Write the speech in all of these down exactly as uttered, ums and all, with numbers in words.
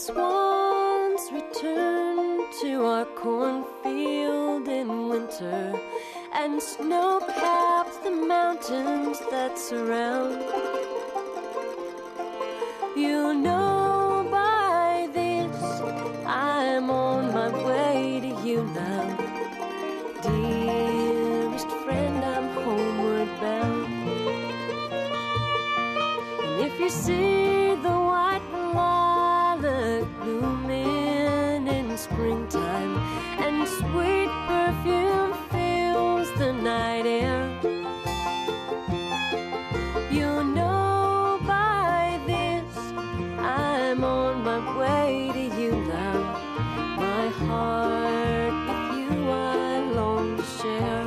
Swans return to our cornfield in winter, and snow caps the mountains that surround. You know by this I'm on my way to you now. Dearest friend, I'm homeward bound. And if you see the white lilac blooming in springtime, and sweet perfume fills the night air, you know by this I'm on my way to you now. My heart with you I long to share.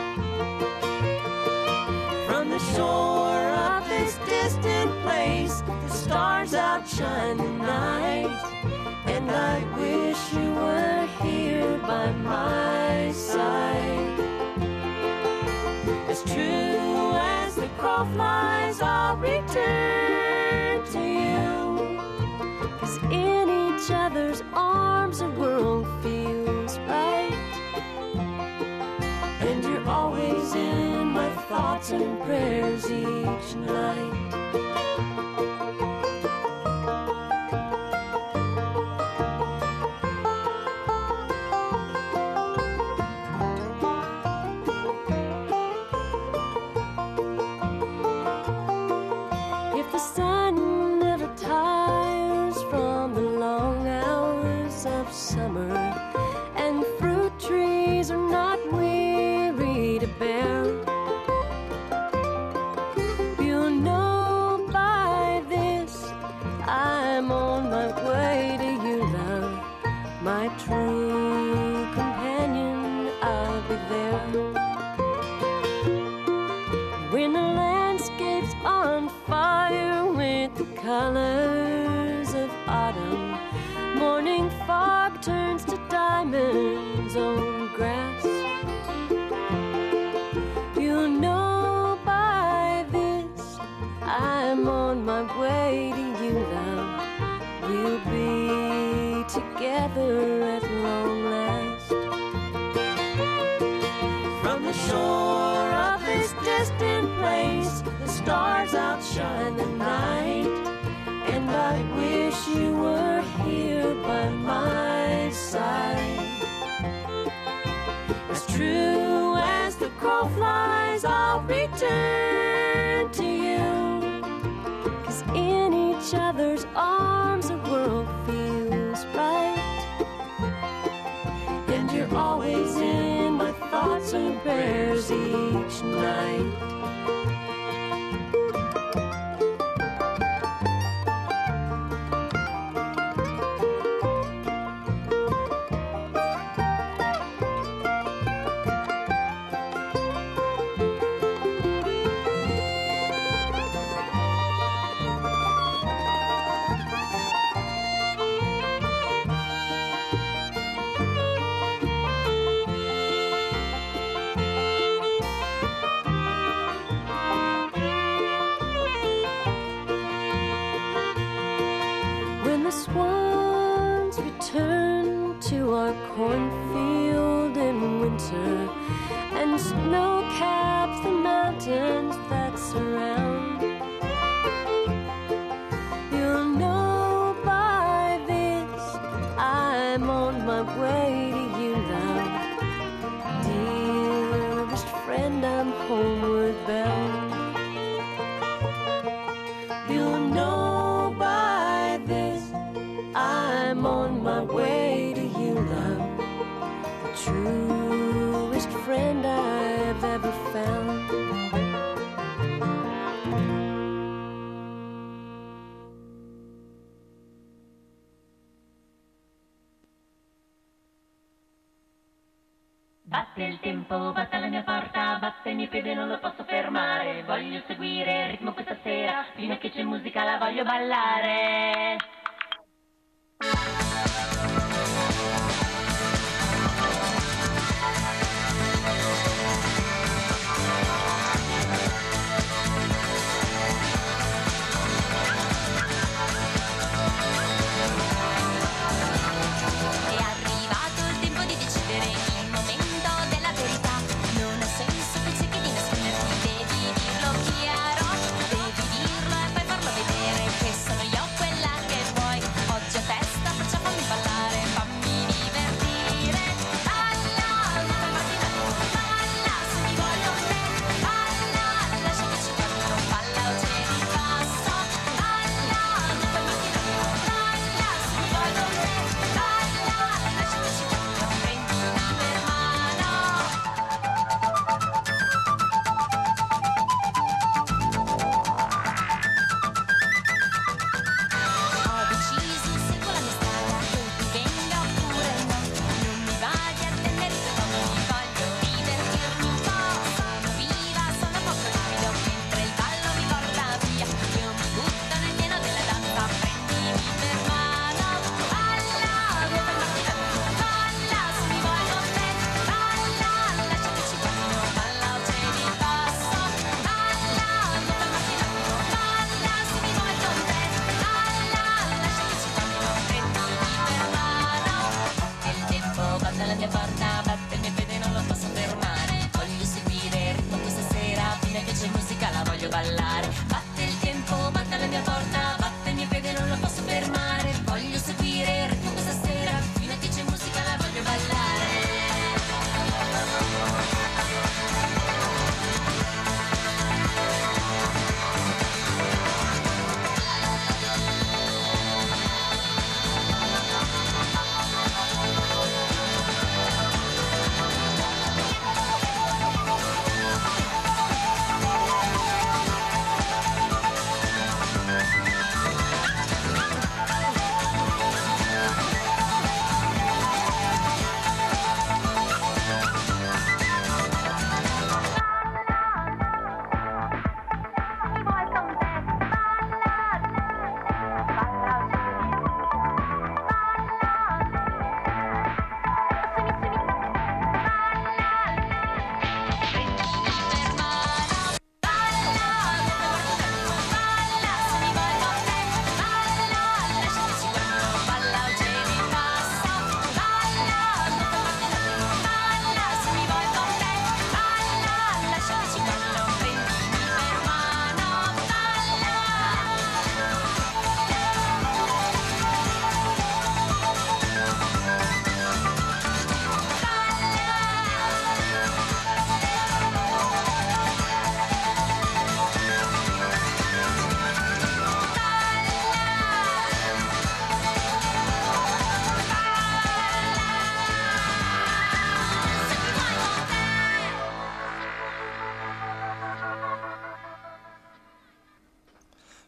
From the shore of this distant place, the stars outshine the night, and I wish you were here by my side. As true as the crow flies, I'll return to you, 'cause in each other's arms the world feels right. And you're always in my thoughts and prayers each night. If the sun never tires from the long hours of summer, and fruit trees are not weary to bear, you know by this I'm on my way to you now. My true companion, I'll be there. When the landscape's on fire with the colors of autumn, morning fog turns to diamonds on grass, you know by this I'm on my way to you now. We'll be together at long last. From the shore of this distant place, the stars outshine the night, and I wish you were here by my side. As true as the crow flies, I'll return to you, 'cause in each other's arms the world feels right. And you're always in my thoughts and prayers each night. Swans return to our cornfield in winter, and snow caps the mountains that surround. You'll know by this I'm on my way to you now. Dearest friend, I'm homeward bound. You'll know by this I'm on my way to you now. The truest friend I've ever found. Batte il tempo, batte alla mia porta, batte il mio piede, non lo posso fermare. Voglio seguire il ritmo questa sera, fino a che c'è musica la voglio ballare.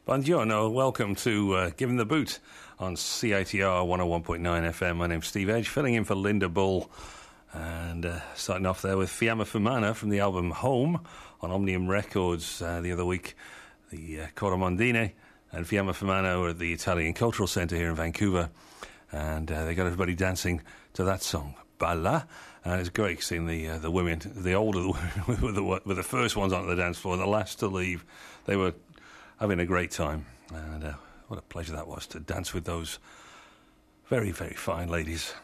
Buongiorno, welcome to uh, Giving the Boot on C I T R one oh one point nine F M. My name's Steve Edge, filling in for Linda Bull. And uh, starting off there with Fiamma Fumana from the album Home on Omnium Records uh, the other week. The uh, Coro Mondine and Fiamma Fumana were at the Italian Cultural Centre here in Vancouver. And uh, they got everybody dancing to that song, Balla. And it's great seeing the uh, the women, the older women, were the, were the first ones onto the dance floor, the last to leave. They were having a great time, and uh, what a pleasure that was to dance with those very, very fine ladies.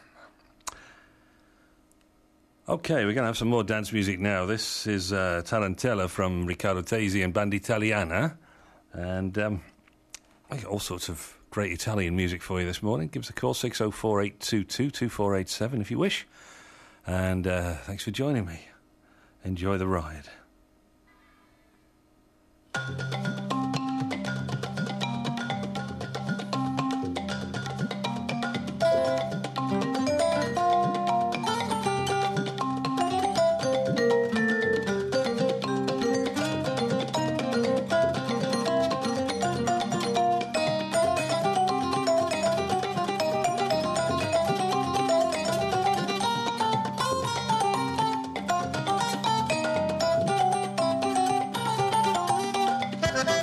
Okay, we're going to have some more dance music now. This is uh, Tarantella from Riccardo Tesi and Band Italiana, and um, I got all sorts of great Italian music for you this morning. Give us a call, six oh four, eight two two, two four eight seven if you wish, and uh, thanks for joining me. Enjoy the ride. Thank you.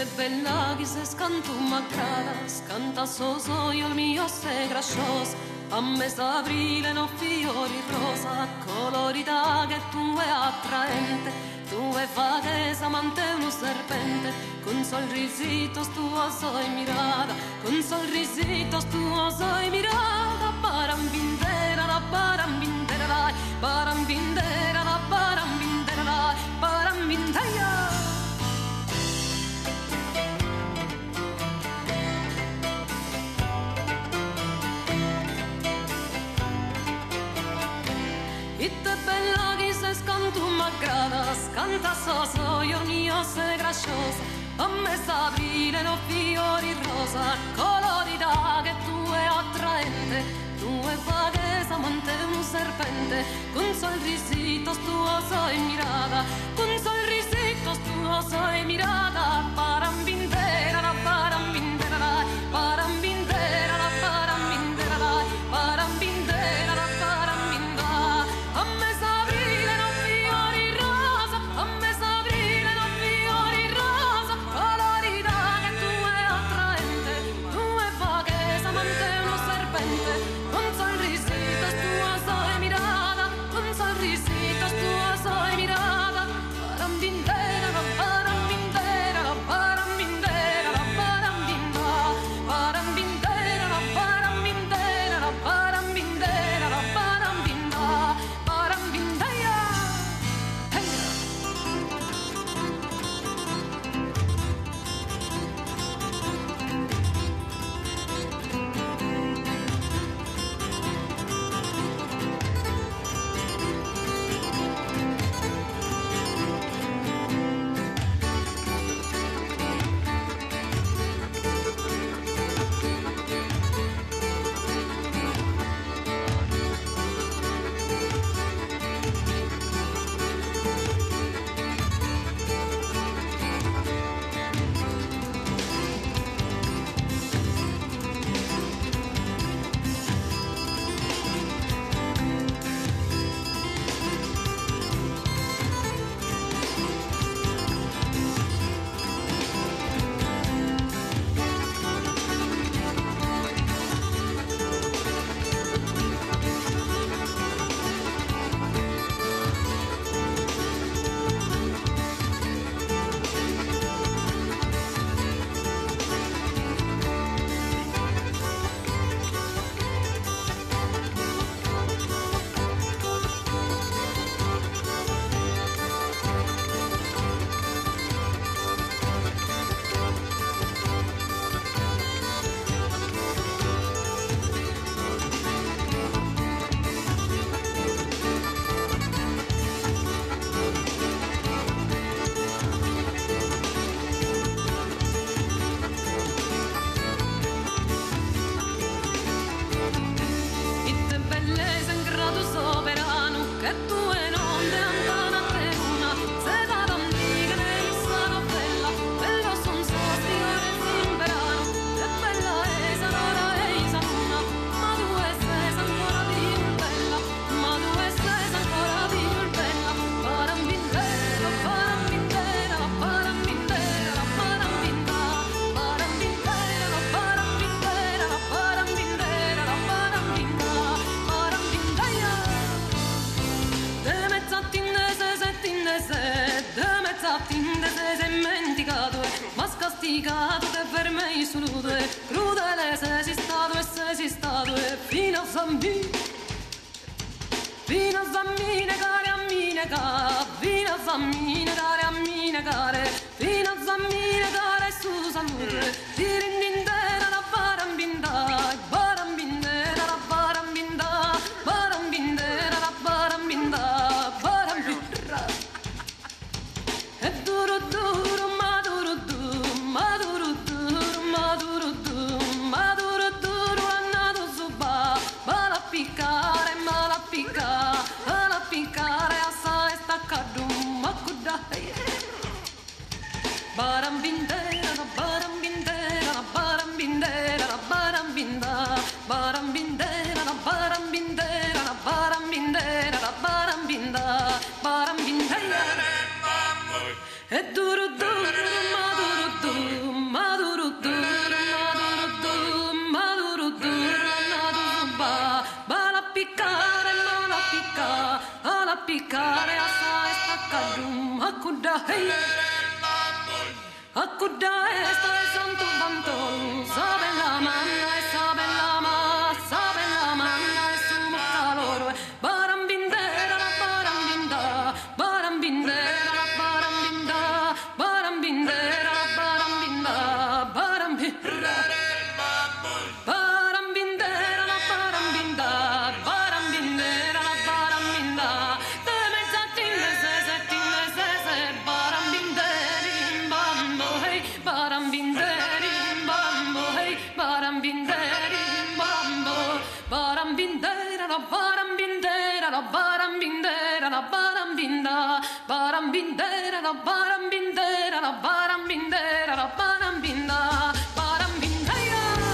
bella che se scanto m'aggrada, scanta so so io il mio se grascios, a me s'aprile no fiori rosa, colorita che tu è attraente, tu è fatesa amante un serpente, con sorrisito tuo soy mirada, con sorrisito tuo soy mirada, parambindera la parambindera la parambindera la parambindera la parambindera. Itte bella che se scantu m'aggrada, scanta so so io mio se grasciosa, a me s'aprile no fiori rosa, colorita che tu è attraente, tu è vaghesa amante un serpente, con sorrisito tuo soy mirada, con sorrisito tuo soy mirada, parambindera la parambindera la parambindera la parambindera la parambindera la parambindera, a me s'aprile no fiori rosa, a me s'aprile no fiori rosa, colorita che tu è attraente, tu è vaghesa amante uno serpente, con sorrisito tuo soy mirada, con sorrisito tuo soy mirada, parambindera la parambindera la parambindera la parambinda, parambindera la parambindera la parambindera la parambinda, parambindaya, hey. Itte bellezza in grado soberano, che tu e non te andana te una, se da d'antica ne sono bella, bello son sosti ore simperano, che bella è sanora e sanuna, ma tu e sei ancora di più bella, ma tu e sei ancora di più bella, parambindera, parambindera, parambindera, parambinda, parambindera, parambindera, parambindera, parambinda, parambindaya. De mezzattindese, settindese, de mezzattindese sei dimenticato, ma scastigato che per me soluto, crudele se si stato e se si stato, e fino a zambi, fino a zambi negare a mi negare, fino a zambi negare a mi negare, fino a zambi negare su salute, ti rindindera la parambinda, parambindera la parambinda, parambindera la parambinda, parambindera. E duro duro, ma duro duro, ma duro duro, ma duro duro, ma duro duro, andato su ba, va la piccare, ma la piccare, va la piccare, assai staccado, ma kudai. Barambindera, la barambindera, la barambindera, la barambinda, barambindera, la barambindera, la barambindera, la barambinda, barambindera. E duro duro, ma duro duro. piccare assai staccadum accuda hey accuda esta e santo bantol sabe la manna e sabe la ma sabe la manna e sumo calore barambindera la barambinda barambindera la barambinda barambindera la barambinda barambindera barambindera la barambinda barambindera la barambinda te mezzattine se settine se se barambinderi in bambo hey barambinderi in bambo hey barambinderi in bambo barambindera la barambindera la barambindera la barambinda barambindera la barambindera la barambindera la barambinda barambindera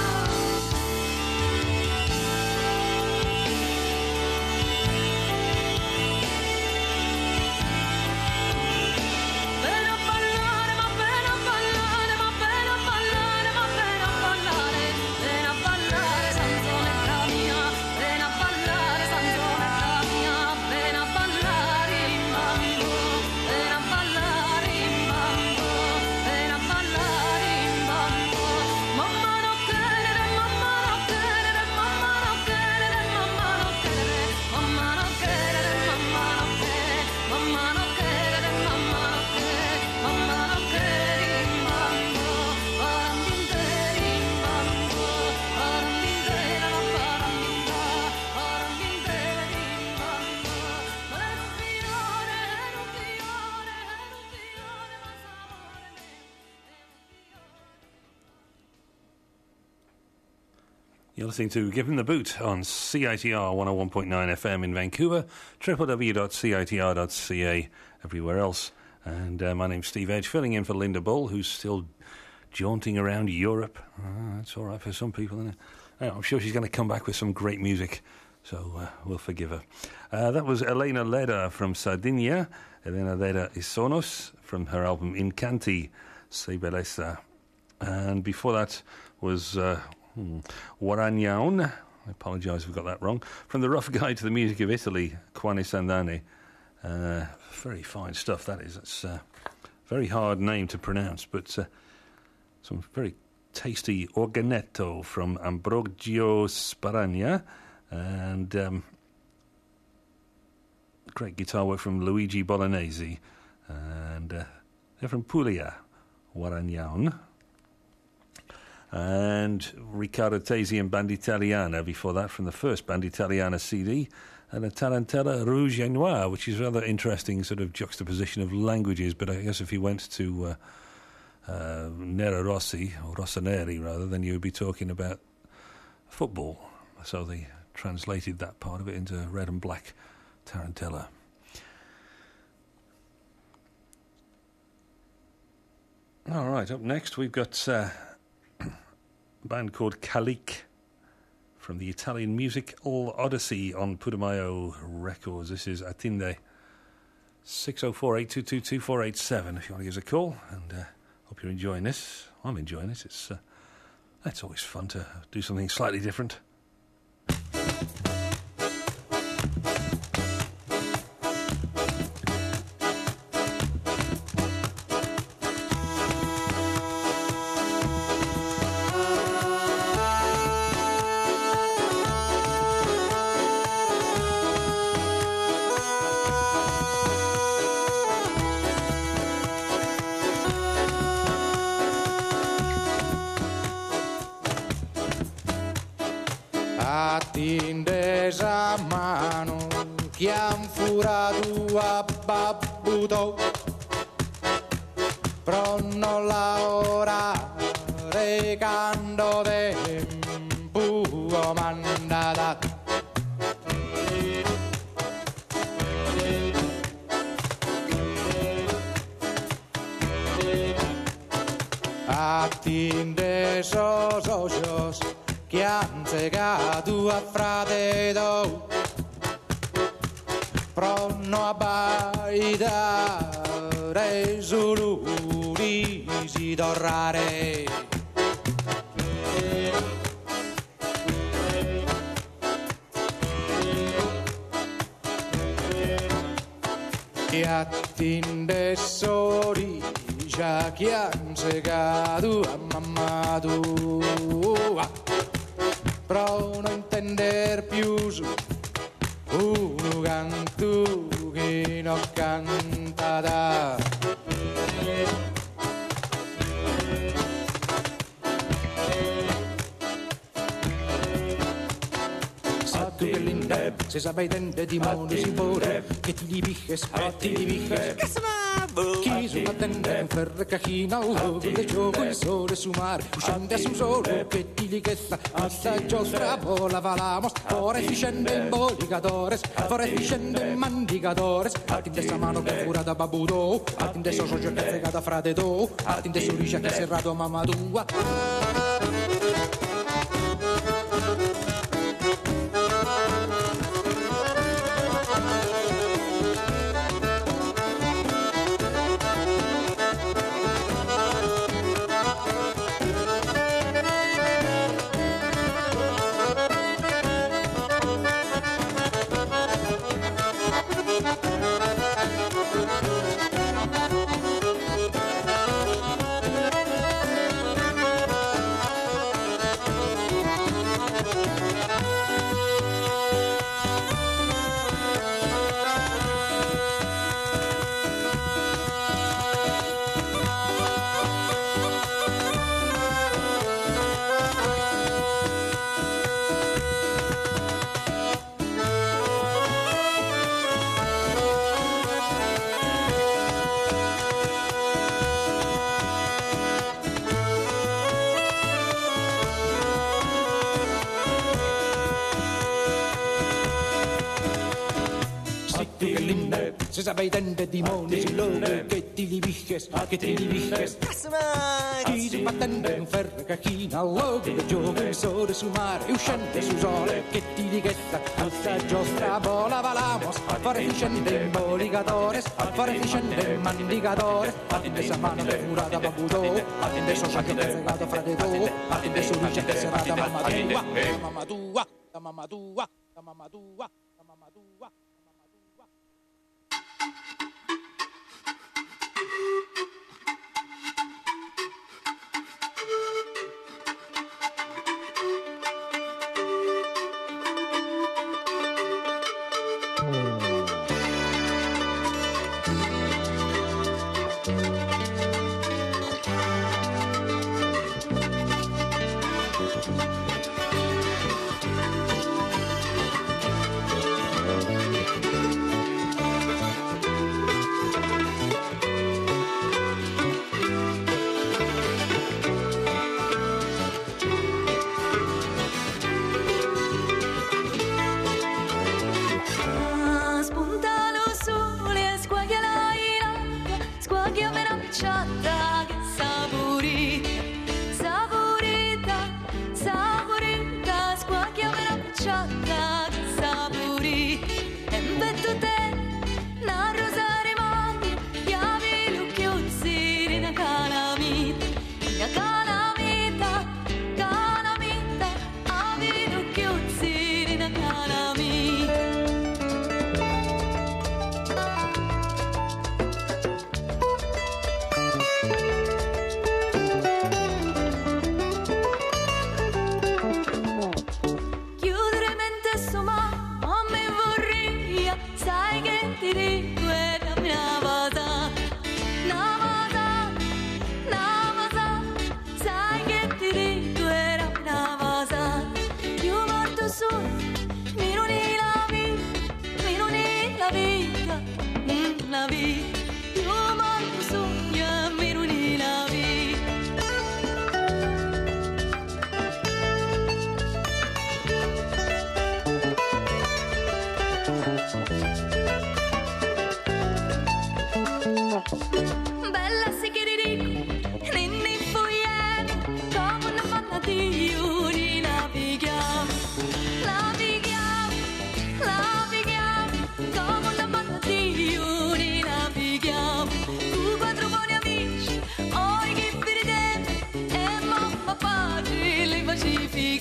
bene a ballare ma bene a ballare ma bene a ballare ma bene a ballare bene a ballare sanzonetta mia bene a ballare sanzonetta mia bene a ballare in bambo bene a ballare in bambo bene a ballare in bambo mamma non credere mamma non credere mamma non credere mamma non credere mamma non credere mamma non credere mamma non credere mamma non credere mamma non credere in bambo barambinderi in bambo barambindera la barambinda barambinderi in bambo ma non fiore non fiore non fiore ma sapore You're listening to Give Him the Boot on C I T R one oh one point nine F M in Vancouver, w w w dot c i t r dot c a everywhere else. And uh, my name's Steve Edge, filling in for Linda Bull, who's still jaunting around Europe. Uh, that's all right for some people, isn't it? Uh, I'm sure she's going to come back with some great music, so uh, we'll forgive her. Uh, that was Elena Leda from Sardinia, Elena Leda y Sonos, from her album Incanti, Se Bellezza. And before that was uh, hmm, Waragnaun, I apologise if I got that wrong, from the Rough Guide to the Music of Italy, Quane Sandani. Uh, very fine stuff, that is. It's a very hard name to pronounce, but uh, some very tasty organetto from Ambrogio Sparagna, and um, great guitar work from Luigi Bolognesi, and uh, they're from Puglia, Waragnaun. And Riccardo Tesi and Band Italiana before that, from the first Band Italiana C D, and a Tarantella Rouge et Noir, which is a rather interesting sort of juxtaposition of languages. But I guess if you went to uh, uh, Nera Rossi, or Rossoneri rather, then you would be talking about football. So they translated that part of it into red and black Tarantella. All right, up next we've got uh, a band called Calic from the Italian Musical Odyssey on Putumayo Records. This is Atinde. six oh four, eight two two, two four eight seven if you want to give us a call. And uh, hope you're enjoying this. I'm enjoying it. It's, uh, it's always fun to do something slightly different. Attindesa mano che han furato a babbuto pronto la ora recando tempo mandata attindeso socios che han segato a fratedo pronto a baitare suluri si torrare attende sorrigia che han segato a mamma tua, però non intender più su un canto che non cantata. Tu che linda, se saprai tende di mondo si vuole, che ti diviches, che ti diviches. Chi su attende un ferro cachina, un luogo di gioco, il sole su mare, uscende su solo, che ti lichezza, questa giostra vola valamos, ora efficiente in bolicadores, ora efficiente in mandicadores, attende sta mano che fura da babudo, attende so socio che fregata frate do, attende sorrice che serrato mamma tua. Se saprai tende di mondi si logo, che ti diviches, che ti diviches. Chi si battende un ferro cachina, al logo del gioco, il sole su mare, uscente su sole, che ti dichetta, questa giostra vola valamos, fare efficiente in bolicadores, fare efficiente in mandicadores, attende sa mano che furata babudo, attende so che è fregato frate do, attende su luce che serata mamma tua, mamma tua, la mamma tua, la mamma tua, la mamma tua.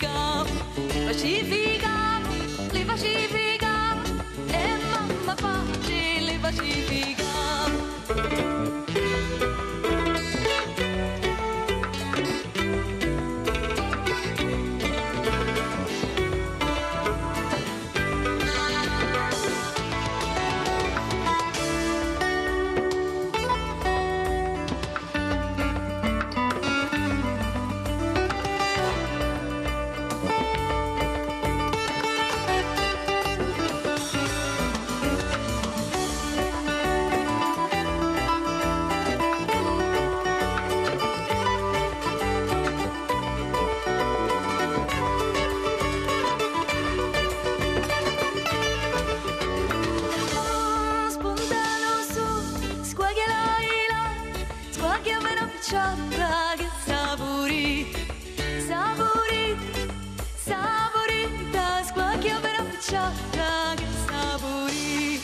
Pacificavo, li pacificavo e mamma pa facciata che sapori, sapori, sapori, da squacchia per la facciata che sapori.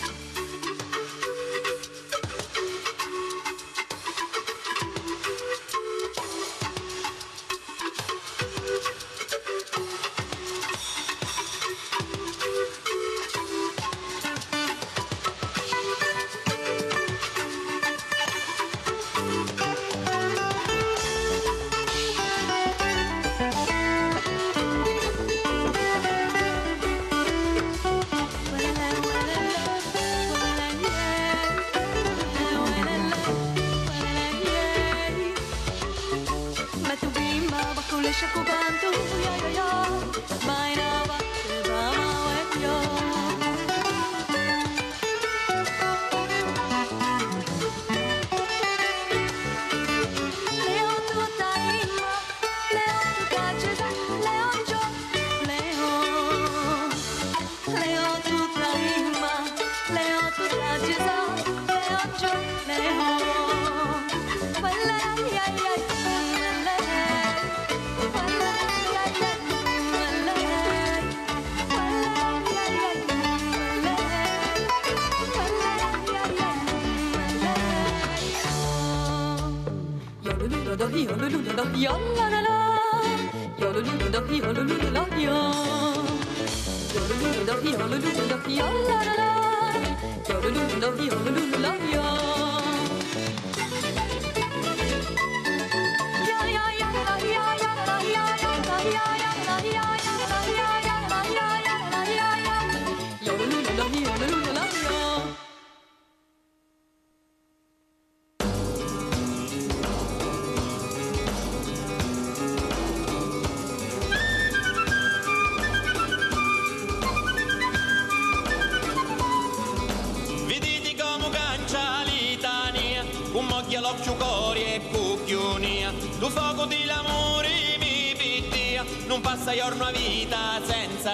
Non passa giorno a vita senza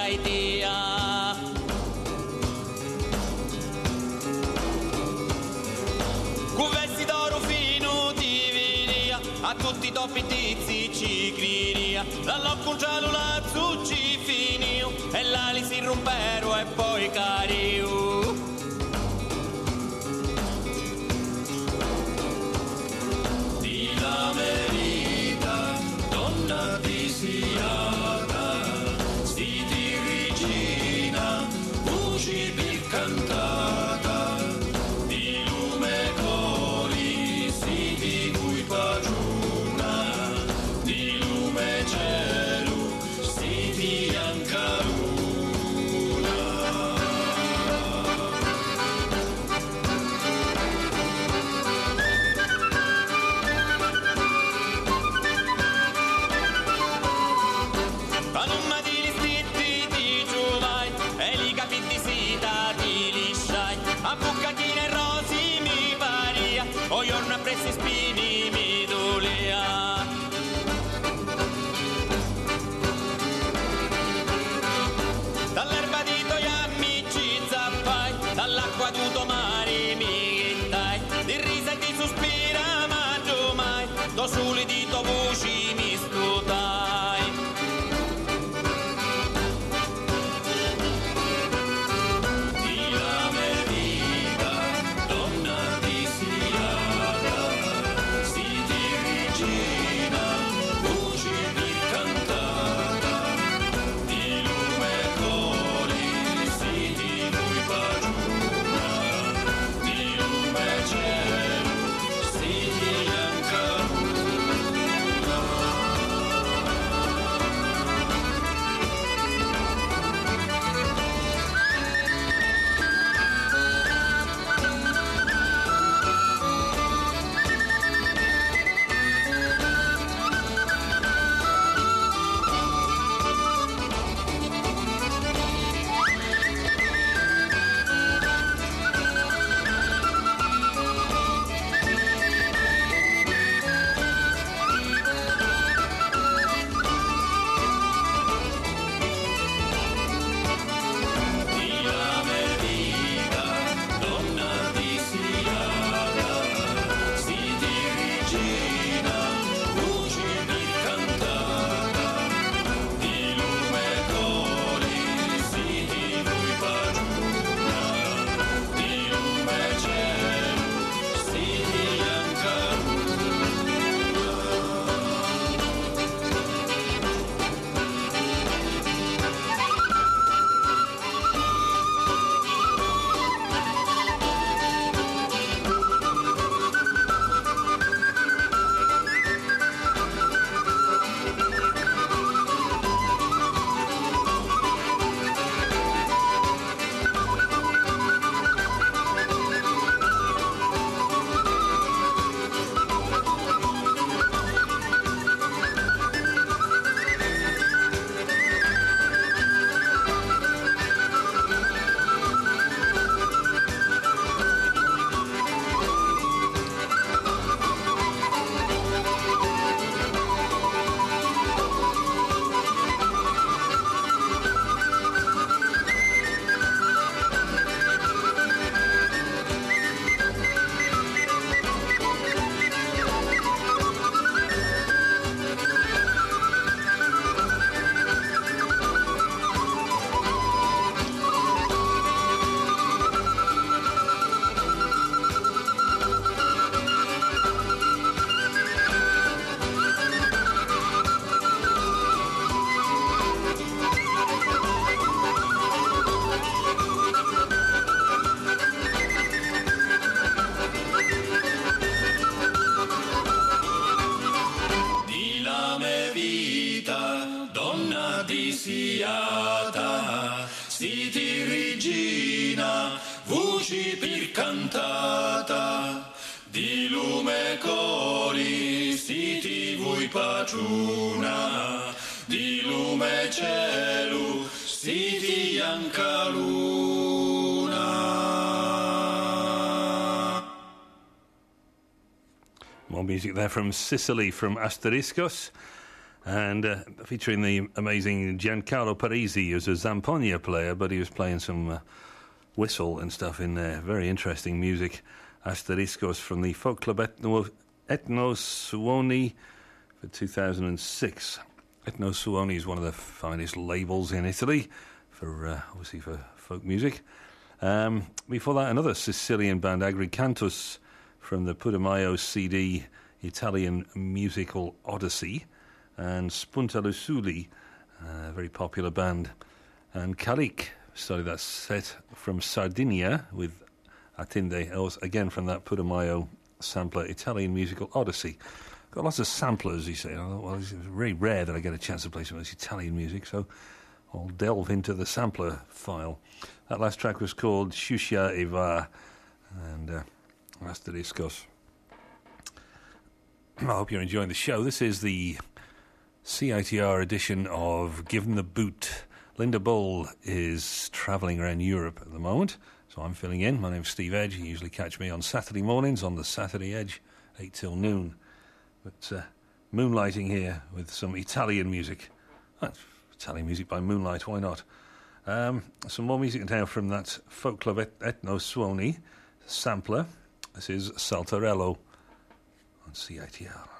idea. Con vesti d'oro fino di viria, a tutti i toppi tizi ci griria. Dall'occo un cellula ci finio, e l'ali si rompero e poi cariu. Di la verità, donna visiata, sti di regina, voci per cantata, di lume cori, sti di cui pagiuna, di lume cielo, sti di anca luna. luci per cantata, di lume coli, siti vui paciuna, di lume cielo, siti bianca luna. More music there from Sicily, from Asteriscos, and uh, featuring the amazing Giancarlo Parisi as a Zampogna player, but he was playing some uh, whistle and stuff in there. Very interesting music. Asteriscos from the Folk Club Etno, Etno Suoni for two thousand six. Etno Suoni is one of the finest labels in Italy, for uh, obviously for folk music. Um, before that, another Sicilian band, Agricantus, from the Putumayo C D, Italian Musical Odyssey, and Spunta Lusuli, a very popular band, and Calic started that set from Sardinia with Attende, again from that Putumayo sampler, Italian Musical Odyssey. Got lots of samplers, you say. Oh, well, it's very rare that I get a chance to play some of this Italian music, so I'll delve into the sampler file. That last track was called Shusha Eva, and uh, Asteriscos. I hope you're enjoying the show. This is the C I T R edition of Give 'em the Boot. Linda Bull is travelling around Europe at the moment, so I'm filling in. My name's Steve Edge. You usually catch me on Saturday mornings on the Saturday Edge, eight till noon. But uh, moonlighting here with some Italian music. Oh, Italian music by moonlight, why not? Um, some more music now from that Folk Club Et- Etno Suoni sampler. This is Saltarello on C I T R.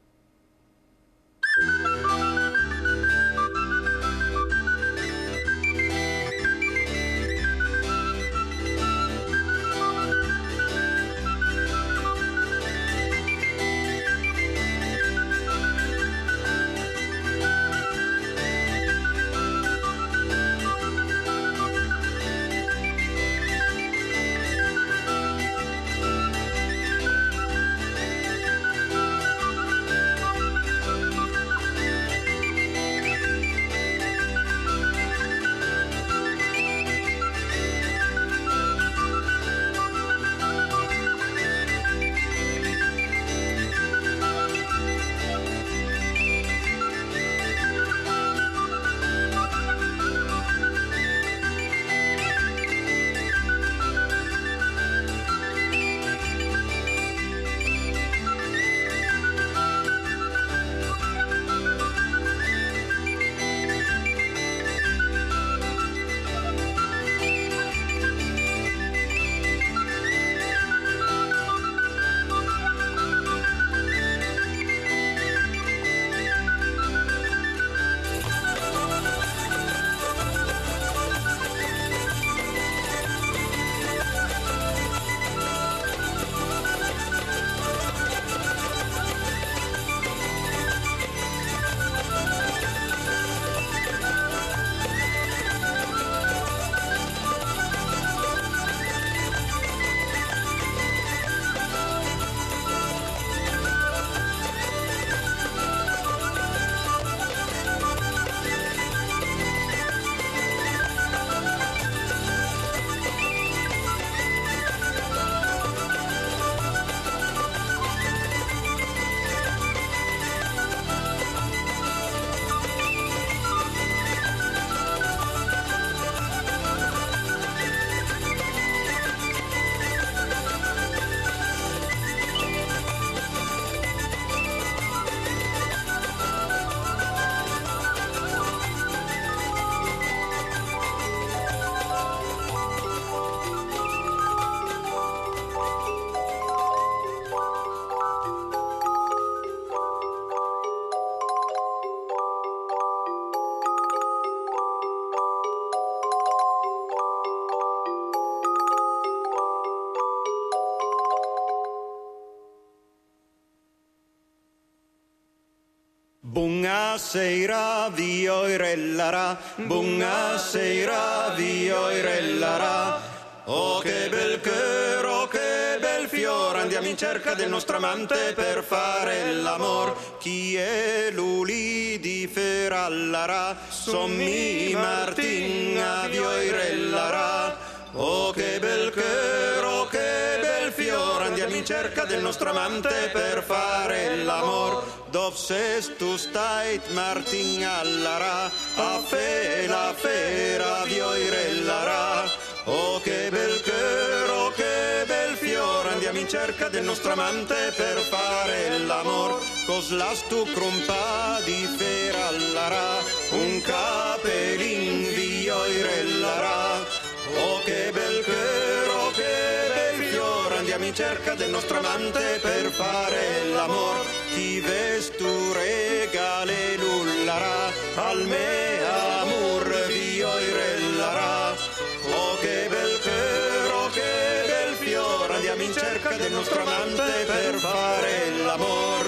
Buonasera, vi oirellara, buonasera, vi oirellara. Oh che bel cœur, oh che bel fiore, andiamo in cerca del nostro amante per fare l'amor. Chi è l'uli di Ferallara? Sommi Martina, vi oirellara. Oh che bel cœur. in cerca del nostro amante per fare l'amor. Dov ses tu stait Martin allara, a fe la fera vioirellara. Oh che bel cœur, oh che bel fiore, andiamo in cerca del nostro amante per fare l'amor. Cos'las tu crumpa di fera allara, un capelin vioirellara. Oh che bel cœur, oh che bel fiore, andiamo in cerca del nostro amante per fare l'amor. Ti vestu regale lullara, al me amor vioirellara. Oh che bel cœur, oh che bel fiore, andiamo in cerca del nostro amante per fare l'amor.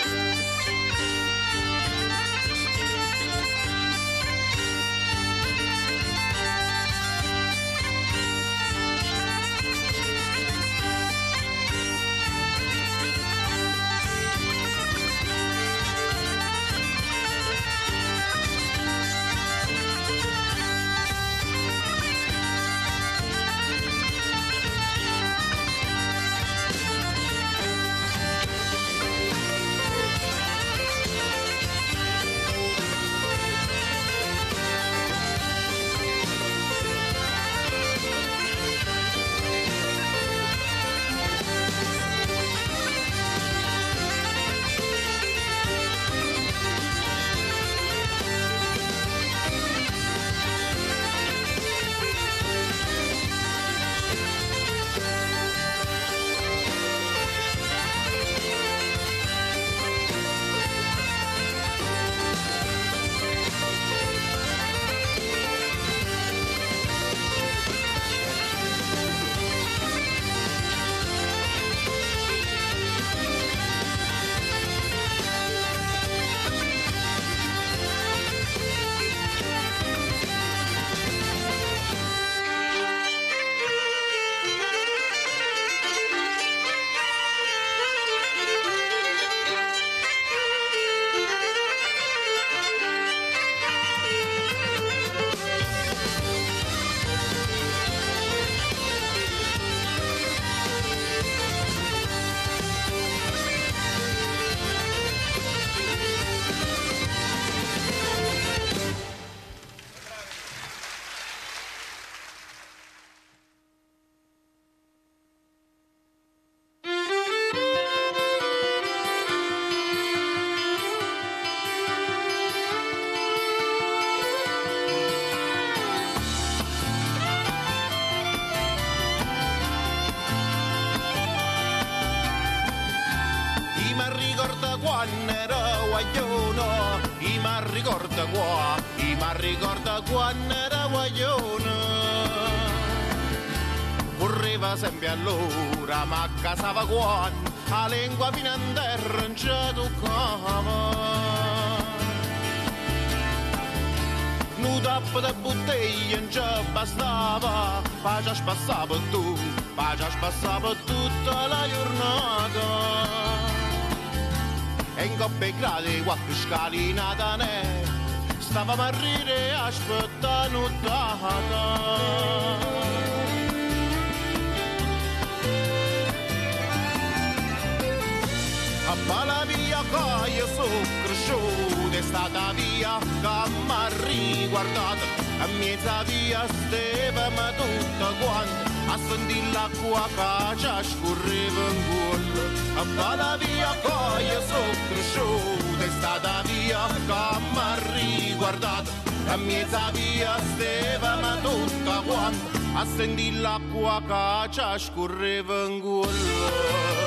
Ricorda qua, i ma ricorda quando era guaglione. Correva sempre allora, ma casava quando la lingua fino a terra non ci toccava. Un tappo di bottiglia non ci bastava, faccia spassava tu, faccia spassava tutta la giornata. E in coppe gradi qualche scalinata ne stavamo a ridere e aspettando data. A balla via che io sono cresciuto, è stata via che mi ha riguardato, a mezza via stavamo tutta quanta a sentire l'acqua che ci scorreva in cuore. A balla via che io sono cresciuto, è stata via che mi ha riguardato, a mezza via stavamo tutta quanta a sentire l'acqua che ci scorreva in cuore.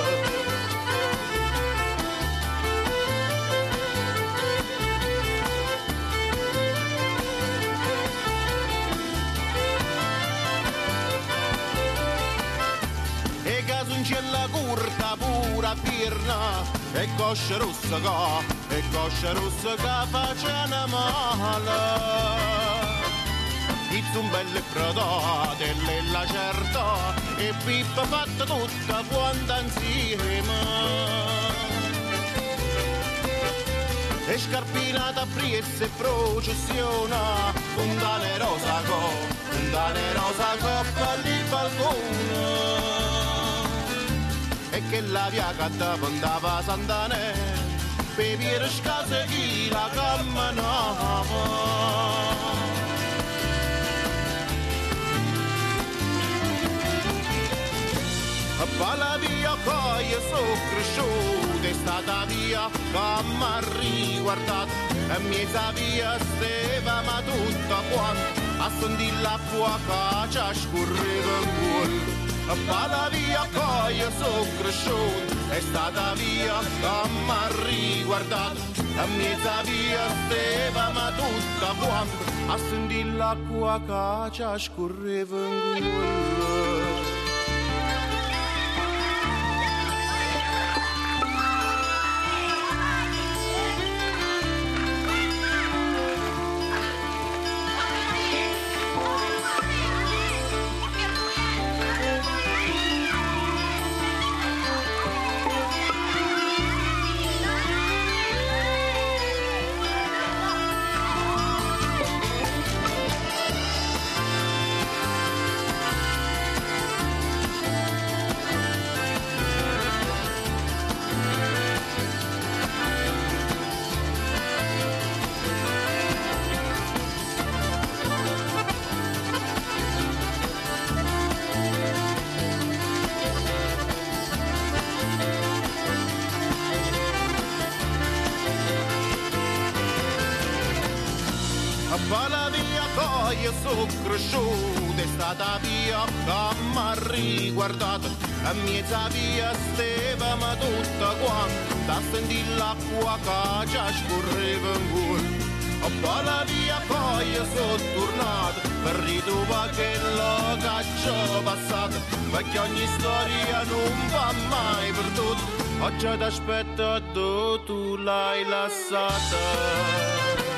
La curta pura pierna e coscia rossa che e coscia rossa che facciano male. I zumbelli prodati e la certa e pippa fatta tutta quanta insieme. E scarpinata priessa e processiona un tale rosa co, un tale rosa coppa al balcone. E che la via che ti puntava Sant'Anè per via scase chi la camminava. La via che io sono cresciuto è stata via che mi ha riguardato e mezza via stava ma tutta quanta a sentire l'acqua che ci scorreva in cuore. La via che io sono cresciuto è stata via che mi ha riguardato e mezza via stava ma tutta quanta a sentire l'acqua che ci scorreva in cuore. La via che io sono cresciuto è stata via che mi ha riguardato a mezza via stava ma tutta quanta da sentire l'acqua che ci scorreva in cuore. La via che io sono tornato per ritrovare quello che ci ho passato perché ogni storia non va mai perduta oggi ti aspetto tu l'hai lasciata.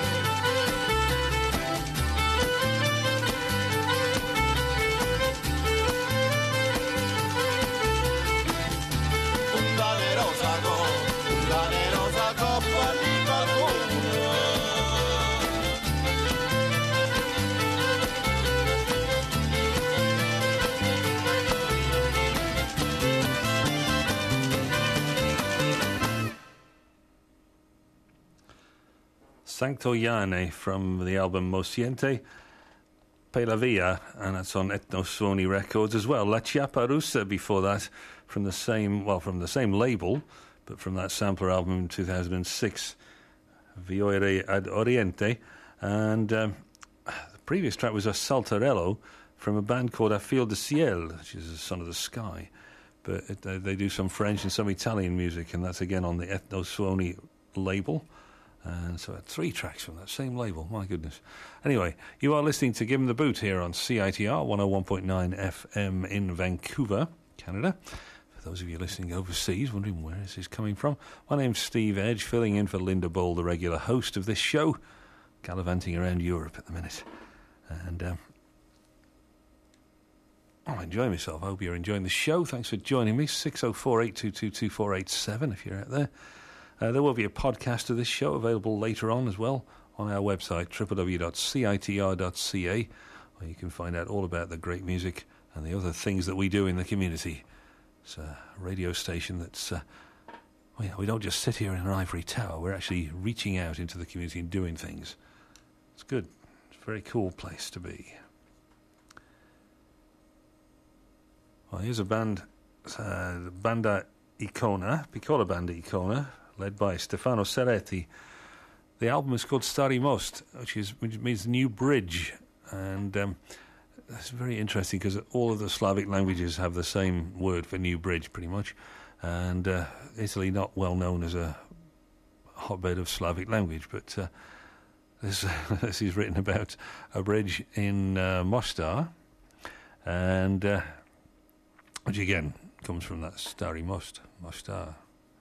Sancto Iane from the album Mosiente, Pe la Via, and that's on Etnosuoni Records as well. La Chiappa Russa before that, from the same, well, from the same label, but from that sampler album in two thousand six, Vioire ad Oriente, and um, the previous track was a Saltarello from a band called A Fil de Ciel, which is the Son of the Sky, but it, uh, they do some French and some Italian music, and that's again on the Etnosuoni label. And so three tracks from that same label, my goodness. Anyway, you are listening to Give 'em the Boot here on C I T R one oh one point nine F M in Vancouver, Canada. For those of you listening overseas, wondering where this is coming from, my name's Steve Edge, filling in for Linda Bull, the regular host of this show, gallivanting around Europe at the minute. And um, I'm enjoying myself. I hope you're enjoying the show. Thanks for joining me. six oh four, eight two two, two four eight seven if you're out there. Uh, there will be a podcast of this show available later on as well on our website, w w w dot c i t r dot c a, where you can find out all about the great music and the other things that we do in the community. It's a radio station that's, uh, well, you know, we don't just sit here in an ivory tower. We're actually reaching out into the community and doing things. It's good. It's a very cool place to be. Well, here's a band, uh, Banda Icona, Piccola Banda Icona, led by Stefano Serretti. The album is called Stari Most, which is which means new bridge, and um, that's very interesting because all of the Slavic languages have the same word for new bridge, pretty much. And uh, Italy, not well known as a hotbed of Slavic language, but uh, this this is written about a bridge in uh, Mostar, and uh, which again comes from that Stari Most, Mostar.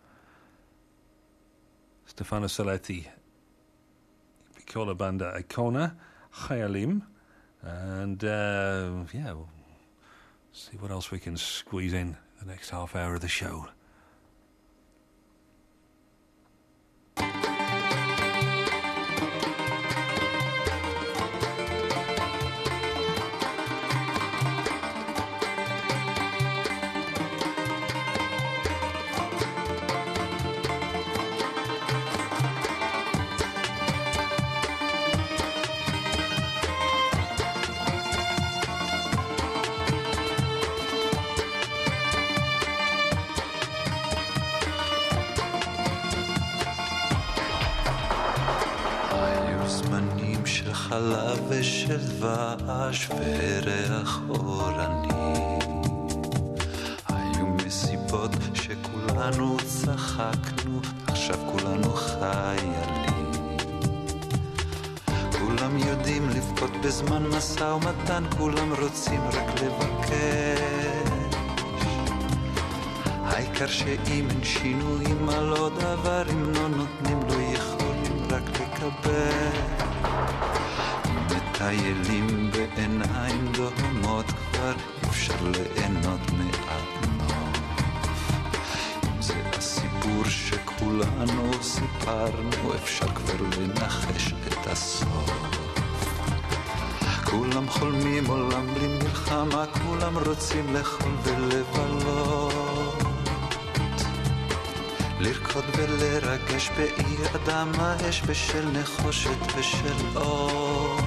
Stefano Serretti, Piccola Banda Icona, Chayalim, and uh, yeah, we'll see what else we can squeeze in the next half hour of the show. חלב ושל דבש וריח אורני. היו מסיבות שכולנו צחקנו, עכשיו כולנו חיילים. כולם יודעים לבכות בזמן משא ומתן, כולם רוצים רק לבקש. העיקר שאם אין שינויים על עוד דבר, אם לא נותנים לא יכולים רק לקבל. מטיילים בעיניים דומות, כבר אפשר ליהנות מעט נוף. אם זה הסיפור שכולנו סיפרנו, אפשר כבר לנחש את הסוף. כולם חולמים עולם בלי מלחמה, כולם רוצים לאכול ולבלות, לרקוד ולרגש באי אדם האש בשל נחושת ושל אור.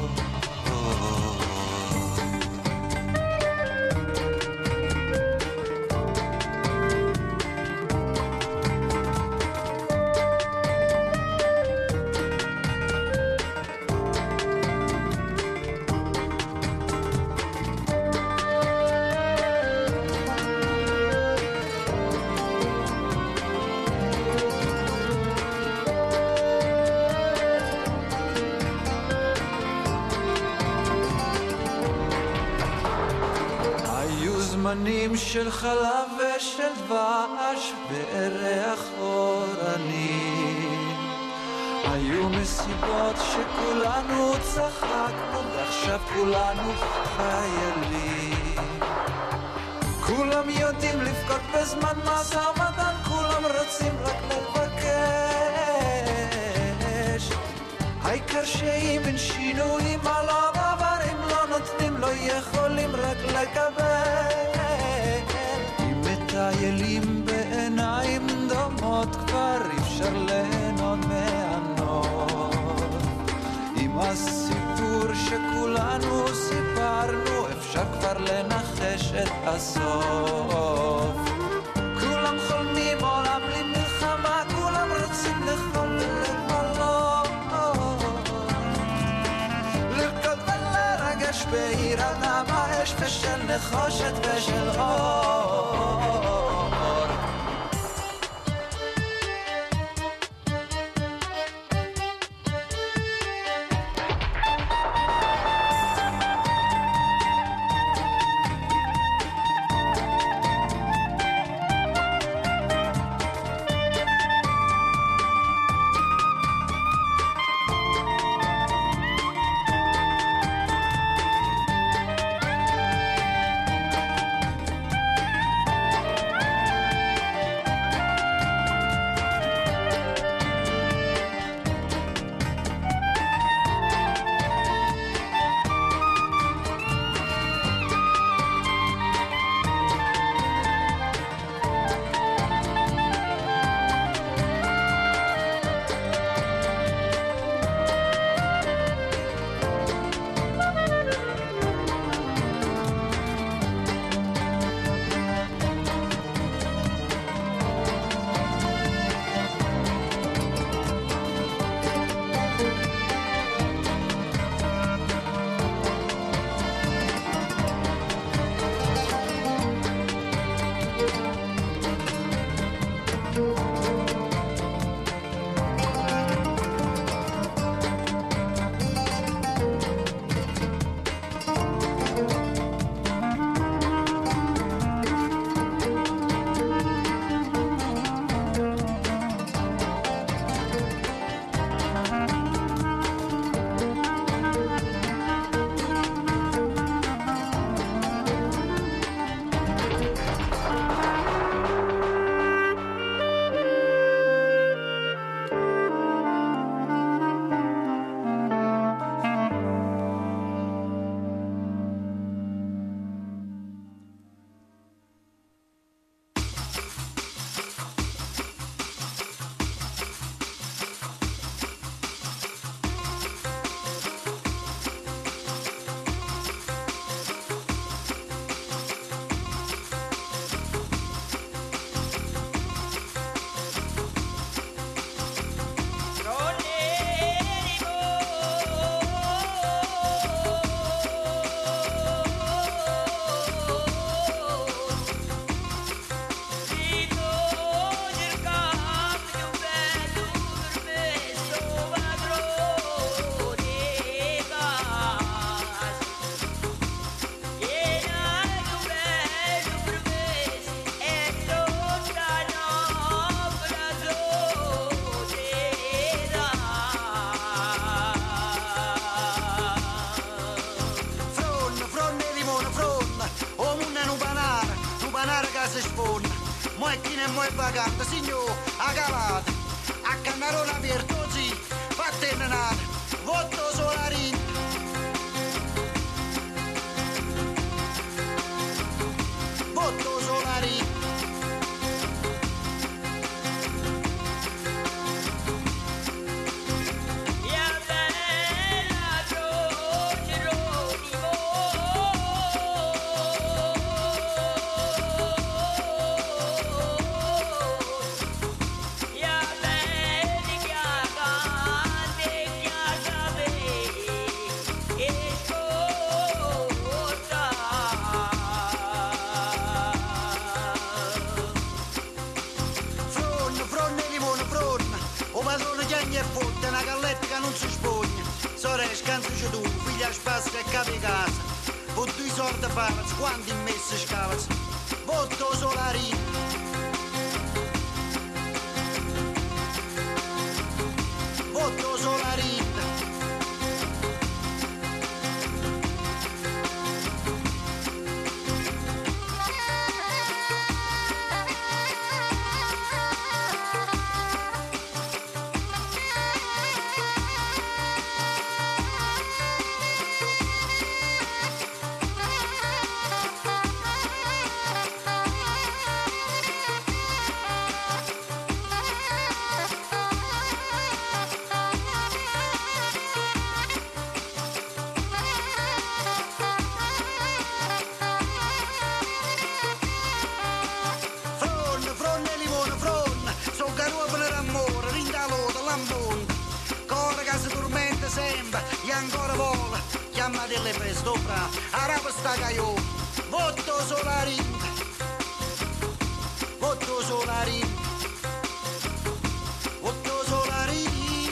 של חלב ושל דבש וריח אורני. היו מסיבות שכולנו צחקנו ועכשיו כולנו חיילים. כולם יודעים לבכות בזמן משא ומתן, כולם רוצים רק לבקש. העיקר שאם אין שינויים על הדבר, אם לא נותנים לא יכולים רק לקבל. מטיילים בעיניים דומות, כבר אפשר ליהנות מהנוף. עם הסיפור שכולנו סיפרנו, אפשר כבר לנחש את הסוף. כולם חולמים עולם בלי מלחמה, כולם רוצים לאכול ולבלות, לרקוד ולרגש בעיר אדם האש ושל נחושת ושל אור. si sfonda, mo è chi ne mo è vacante, signor, a calata, a Cannarone aperto, sì, fatte nata, voto solarin. Voto solarin. Non si spogna, sorella scanzuci tu, figlia spazio e capi casa, con due sordi farci, quanti in messa scalaz, voto solarin. Voto solarin. Ancora vola, chiama delle presto fra, araba sta caio, voto solarin, voto solarin, voto solarin.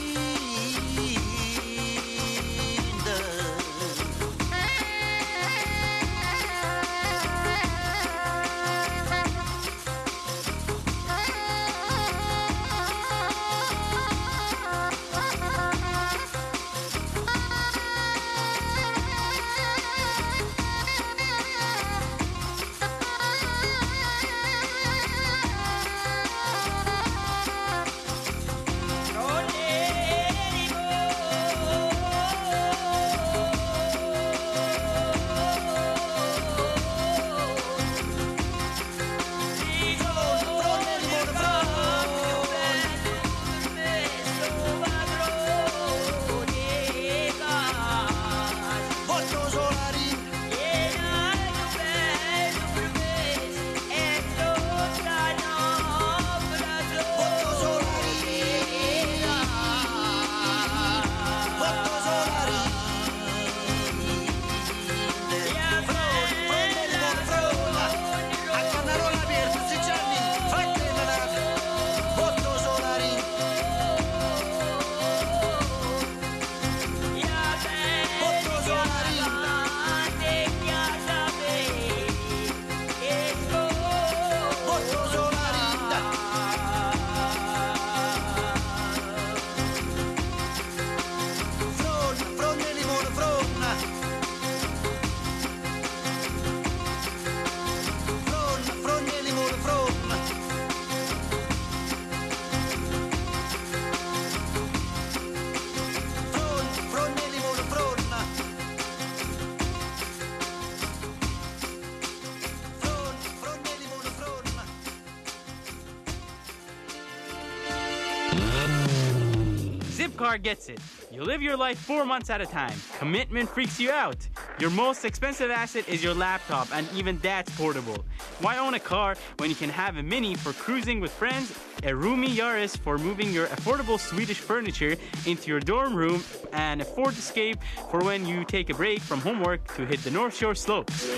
Zipcar gets it. You live your life four months at a time. Commitment freaks you out. Your most expensive asset is your laptop, and even that's portable. Why own a car when you can have a Mini for cruising with friends, a roomy Yaris for moving your affordable Swedish furniture into your dorm room, and a Ford Escape for when you take a break from homework to hit the North Shore slopes?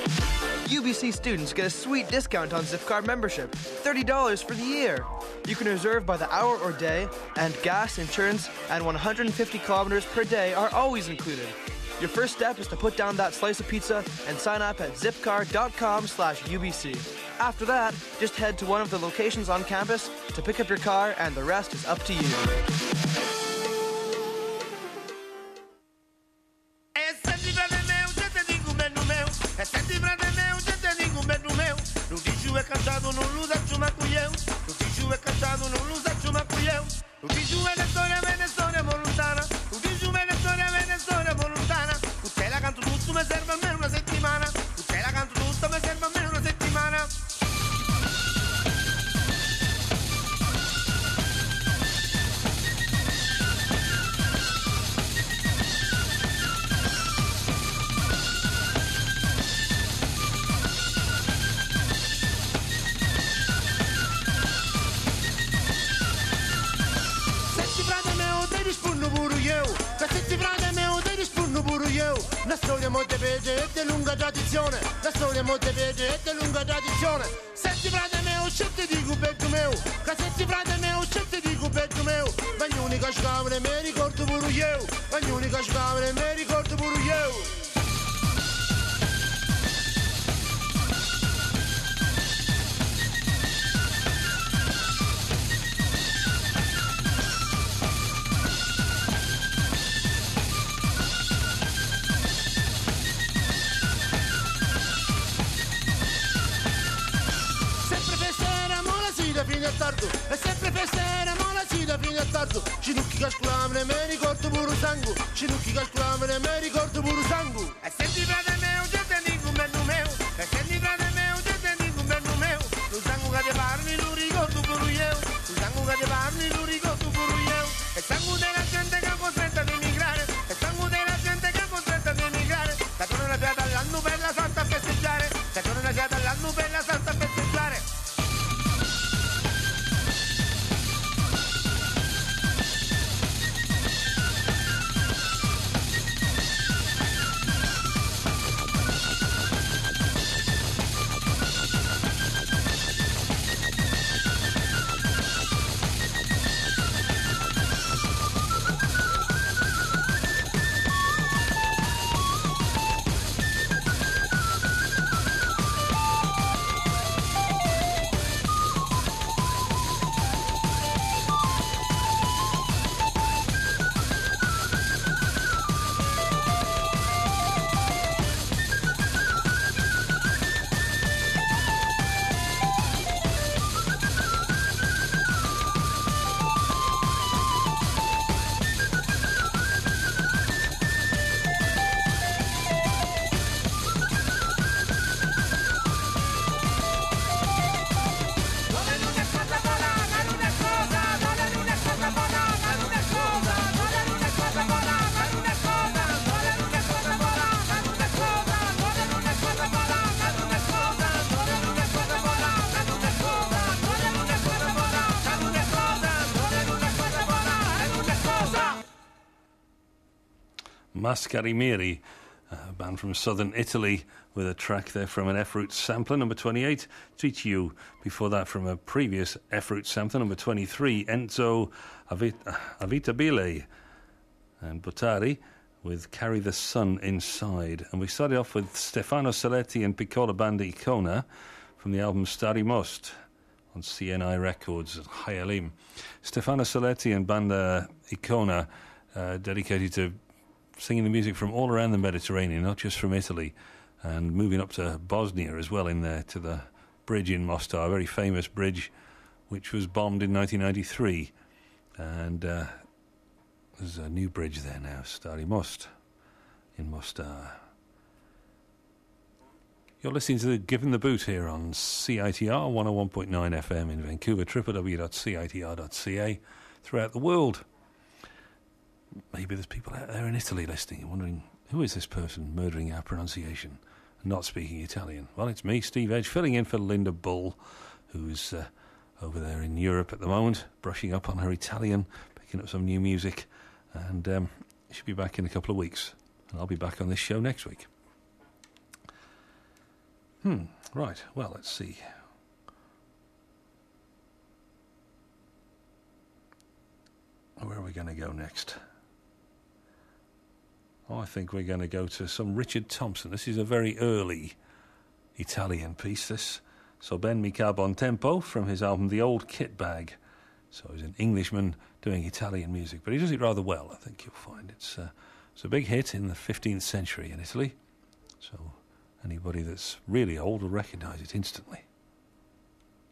U B C students get a sweet discount on Zipcar membership, thirty dollars for the year. You can reserve by the hour or day, and gas, insurance, and one hundred fifty kilometers per day are always included. Your first step is to put down that slice of pizza and sign up at zipcar.com slash UBC. After that, just head to one of the locations on campus to pick up your car, and the rest is up to you. É cantado cacciato non lo saccio manco io. L'ufficio è cacciato non lo saccio manco io. L'ufficio è una storia, è una storia molto lontana. L'ufficio è una storia, è una storia molto lontana. Tutte la canto tutto, mi serve almeno una settimana. Tutte la canto tutto, mi serve almeno una settimana. La storia molto vecchia e di lunga tradizione. La storia molto vecchia e di lunga tradizione. Senti frate mio, scetti di cubetto mio. Che senti frate mio, scetti di cubetto mio. Bagnoni cascavano e mi ricordo pure io. Bagnoni cascavano e mi ricordo pure io. Fino a tardo, e sempre festa ma la sera fino a tardo. Cinucchi calcolavano e mi ricordo pure sangue. Cinucchi calcolavano e mi ricordo pure sangue. E senti frate mio, già te dico un bello mio. E senti frate mio, già te dico un bello mio. Lo sangue che ti parli, lo ricordo pure io. Lo sangue che ti parli, lo ricordo pure io. E sangue della gente che è costretta ad emigrare. E sangue della gente che è costretta ad emigrare. Che torna una fiata all'anno per la santa a festeggiare. Che torna una fiata all'anno per la santa a festeggiare. Mascarimiri, a band from southern Italy, with a track there from an F-Root sampler, number twenty-eight, Treat You. Before that, from a previous F-Root sampler, number twenty-three, Enzo Avit- Avitabile and Bottari, with Carry the Sun Inside. And we started off with Stefano Saletti and Piccola Banda Icona from the album Stari Most on C N I Records at Hayalim. Stefano Saletti and Banda Icona, uh, dedicated to singing the music from all around the Mediterranean, not just from Italy, and moving up to Bosnia as well in there, to the bridge in Mostar, a very famous bridge which was bombed in nineteen ninety-three. And uh, there's a new bridge there now, Stari Most, in Mostar. You're listening to the Given the Boot here on C I T R one oh one point nine F M in Vancouver, w w w dot c i t r dot c a, throughout the world. Maybe there's people out there in Italy listening and wondering, who is this person murdering our pronunciation and not speaking Italian? Well, it's me, Steve Edge, filling in for Linda Bull, who's uh, over there in Europe at the moment, brushing up on her Italian, picking up some new music, and um, she'll be back in a couple of weeks. And I'll be back on this show next week. Hmm, right, well, let's see. Where are we going to go next? Oh, I think we're going to go to some Richard Thompson. This is a very early Italian piece, this. So Ben mi ca bon tempo from his album The Old Kit Bag. So he's an Englishman doing Italian music, but he does it rather well, I think you'll find. It's, uh, it's a big hit in the fifteenth century in Italy. So anybody that's really old will recognise it instantly.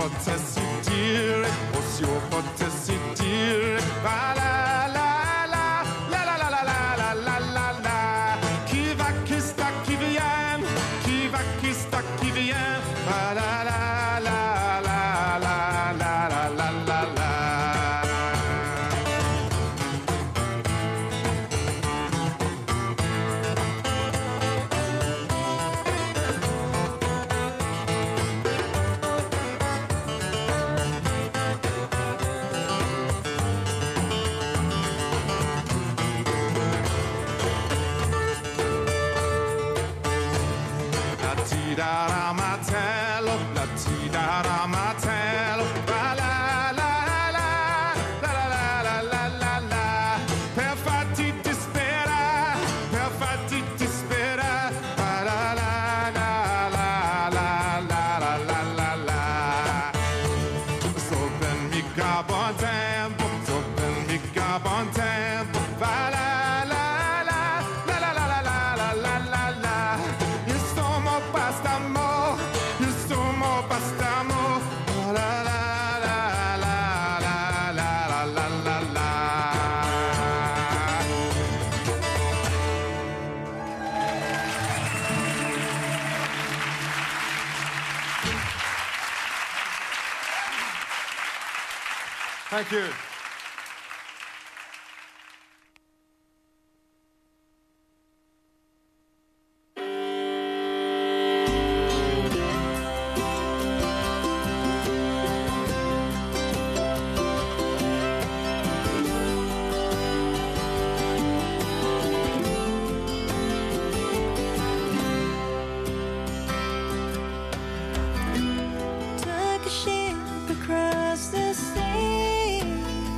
potessi dire, o se io potessi dire, la la la la, la la la la la la la la, chi va, chi sta, chi viene, chi va, chi sta, chi viene, la la la la la la la la la la. La ramatello, la tira ramatello, la la la la, la la la la la la, per farti disperare, per farti disperare, la la la la la la la la la la. So ben mica buon tempo, so ben mica buon tempo, la la la la la la la la la la la la. Il stomo basta mo, il stomo basta mo, la la la la la la la la la. Thank you. Took a ship across the sea.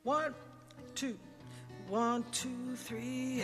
One, two, one, two, three.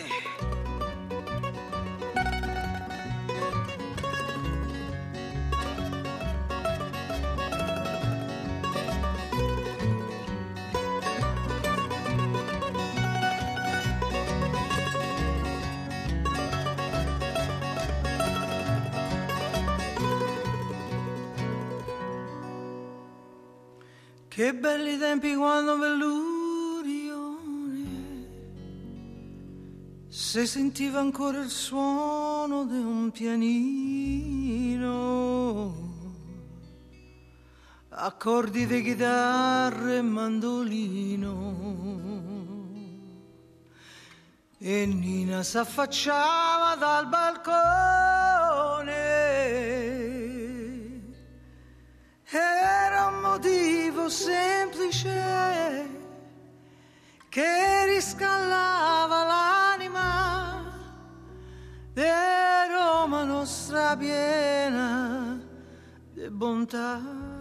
Che belli tempi quando Bellurione si sentiva ancora il suono di un pianino, accordi di chitarra e mandolino, e Nina s'affacciava dal balcone. Era un motivo semplice che riscaldava l'anima di Roma nostra piena di bontà.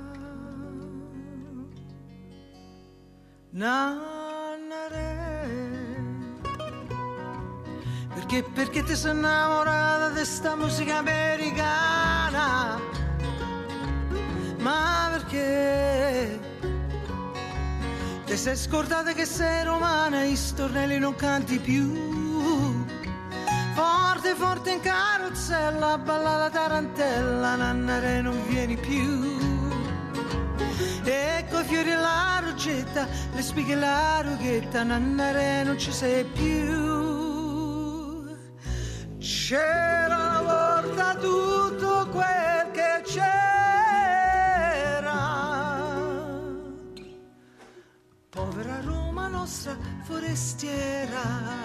Nannare, perché, perché ti sei innamorata di sta musica americana? Ma perché ti sei scordata che sei romana e i stornelli non canti più? Forte forte in carrozzella balla la tarantella, Nannare non vieni più. Ecco i fiori e la ruggetta, le spighe e la rughetta, Nannare non ci sei più. C'era una volta tutto quel che c'era, povera Roma nostra forestiera.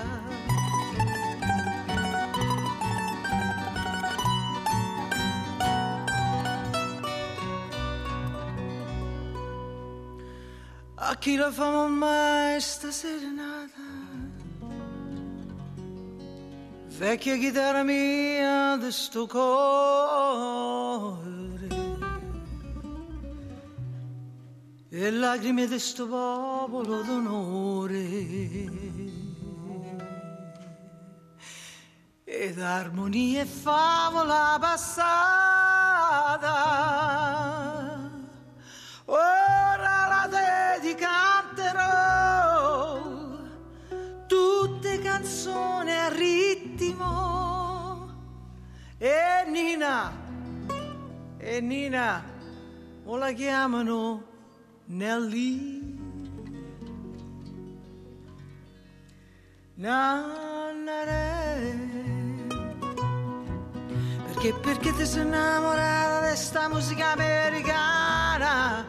A chi la famo mai sta serenata? Vecchia chitarra mia de sto cuore e lacrime di sto popolo d'onore ed armonia e favola passata. Ora la dedicanterò, tutte canzoni a ritmo. E Nina, e Nina, o la chiamano Nelly. Nannare, perché, perché ti sei innamorata di sta musica americana?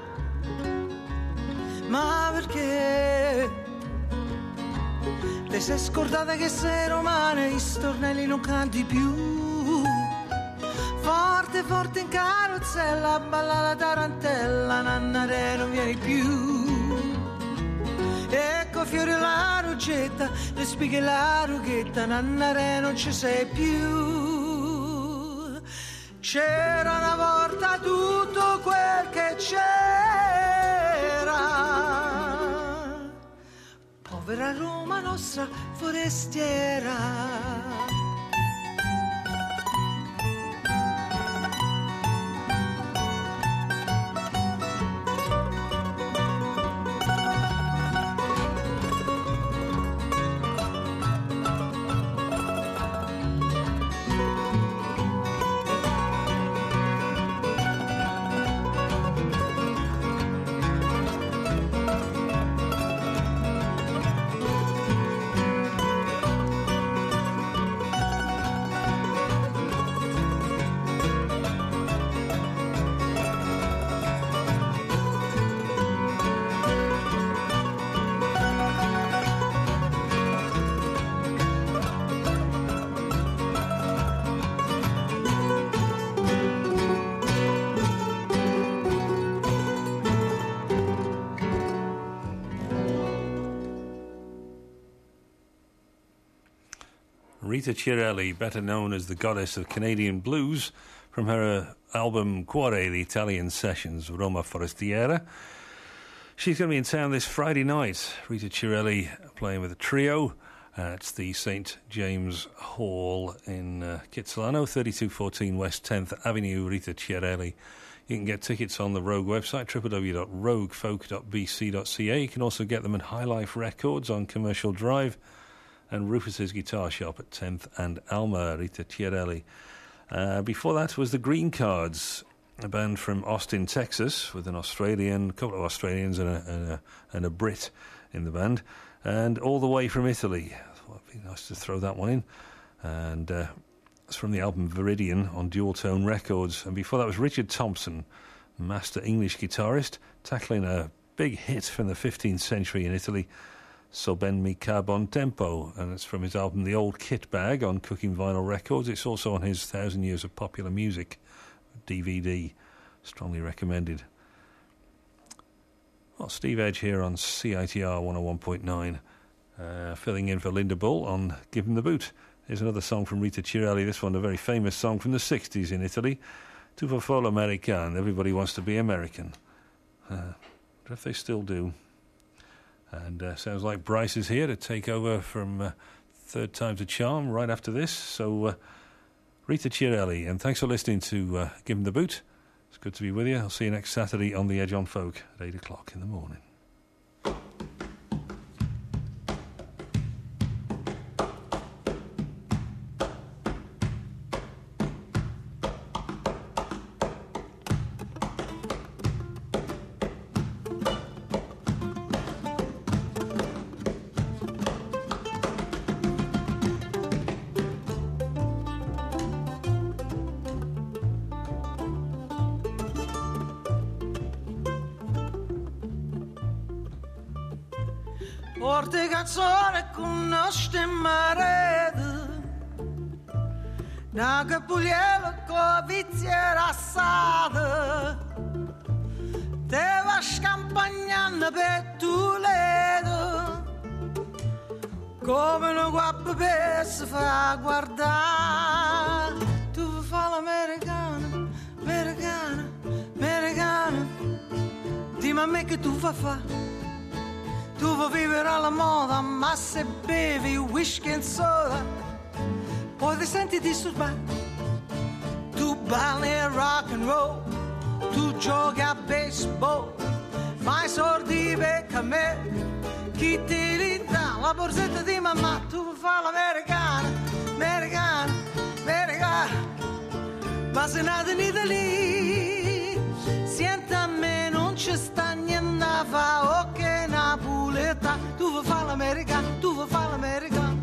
Ma perché ti sei scordata che sei romana e i stornelli non canti più? Forte forte in carrozzella balla la tarantella, Nannare non vieni più. Ecco fiori la ruggetta, le spighe e la rughetta, Nannare non ci sei più. C'era una volta tutto quel che c'era, povera Roma nostra forestiera. Rita Chiarelli, better known as the goddess of Canadian blues, from her uh, album Cuore, the Italian Sessions, Roma Forestiera. She's going to be in town this Friday night. Rita Chiarelli playing with a trio at the Saint James Hall in uh, Kitsilano, thirty-two fourteen West tenth Avenue, Rita Chiarelli. You can get tickets on the Rogue website, w w w dot rogue folk dot b c dot c a. You can also get them at High Life Records on Commercial Drive and Rufus's Guitar Shop at tenth and Alma, Rita Chiarelli. Uh, before that was the Green Cards, a band from Austin, Texas, with an Australian, a couple of Australians and a, and a, and a Brit in the band, and all the way from Italy. Well, it'd be nice to throw that one in. And uh, it's from the album Viridian on Dual Tone Records. And before that was Richard Thompson, master English guitarist, tackling a big hit from the fifteenth century in Italy, So Ben Mi Carbon Tempo, and it's from his album The Old Kit Bag on Cooking Vinyl Records. It's also on his Thousand Years of Popular Music D V D. Strongly recommended. Well, Steve Edge here on C I T R one oh one point nine, uh, filling in for Linda Bull on Give 'Em the Boot. Here's another song from Rita Chiarelli, this one a very famous song from the sixties in Italy. Tuvo Folo American, everybody wants to be American. Uh, but if they still do. And uh, sounds like Bryce is here to take over from uh, Third Time's a Charm right after this. So, uh, Rita Chiarelli, and thanks for listening to uh, Give 'Em the Boot. It's good to be with you. I'll see you next Saturday on The Edge on Folk at eight o'clock in the morning. Porte canzone con una stemma rete, una capugliela con vizie rassate, te va scampagnando per tu ledo, come una guappa per si fa guardare. Tu fa l'americana, americana, americana, dimmi a me che tu fa fa. Tu vuoi vivere alla moda, ma se bevi whisky e soda, poi ti senti disturbato. Tu balli rock and roll, tu giochi a baseball, ma i sordi becca me, chi ti li dà la borsetta di mamma. Tu vuoi fare l'americana, americana, americana, ma sei nato in Italia, senti a me non ci sta niente a fa, ok Napoleta, tu vuoi fare l'americano, tu vuoi fare l'americano.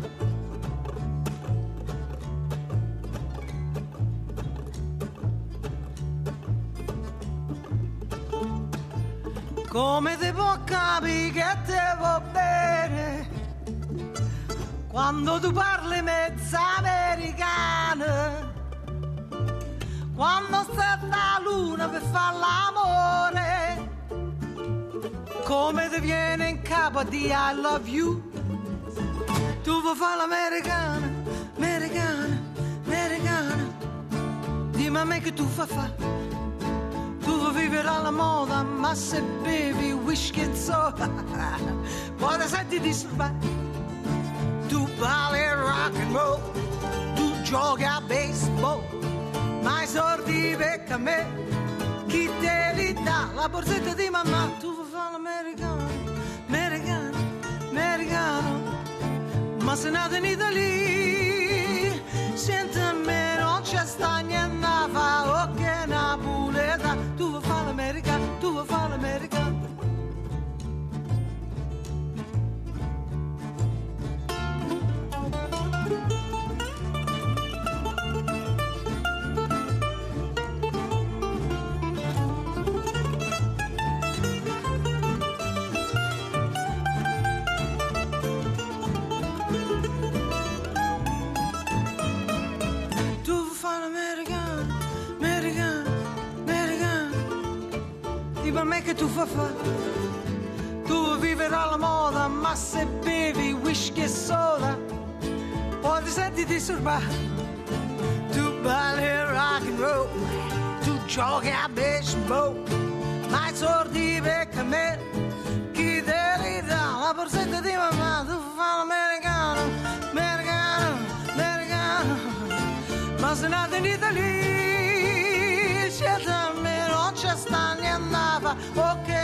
Come ti può capire che te va bene quando tu parli mezza americana, quando sta la luna per fare l'amore, come ti viene in capo di I love you. Tu vuoi fare l'americana, americana, americana, dimmi a me che tu fa fa. Tu vuoi vivere alla moda, ma se bevi whisky e soda, poi ti senti disturbato. Tu balli rock and roll, tu giochi a baseball, ma i sordi becca me, chi te li dà la borsetta di mamma. Tu vuoi fare l'americano, americano, americano, ma sei nato in Italia, senti a me non c'è sta niente a fa, ok Napoleta, tu vuoi fare l'americano, tu vuoi fare l'americano. Per me che tu fa fa, tu vuoi vivere alla moda, ma se bevi whisky e soda, poi ti senti disturbato. Tu balli rock and roll, tu giochi a baseball, ma i sordi becca me, chi te li dà? La borsetta di mamma, tu fai l'americano, americano, americano. Ma se nata in Italia, c'è da me, non c'è sta niente, ok.